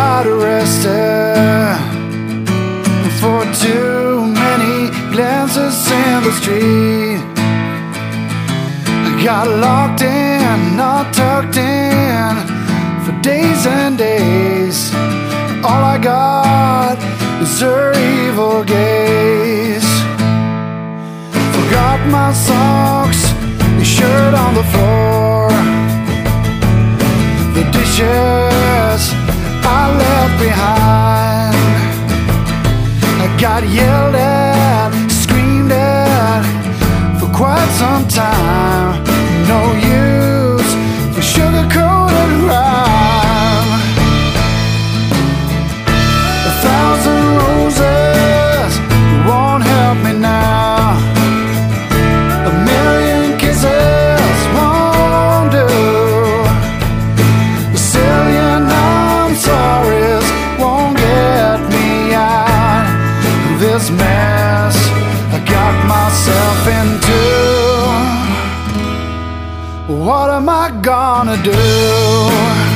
got arrested for too many glances in the street. I got locked in, not tucked in, for days and days. All I got is her evil gaze. Forgot my socks, the shirt on the floor, the dishes I left behind. I got yelled at, screamed at for quite some time. No use for sugar-coated rhyme. 1,000 roses won't help me now. A million kisses won't do. A zillion I'm sorry's won't get me out of this mess I got myself into. What am I gonna do?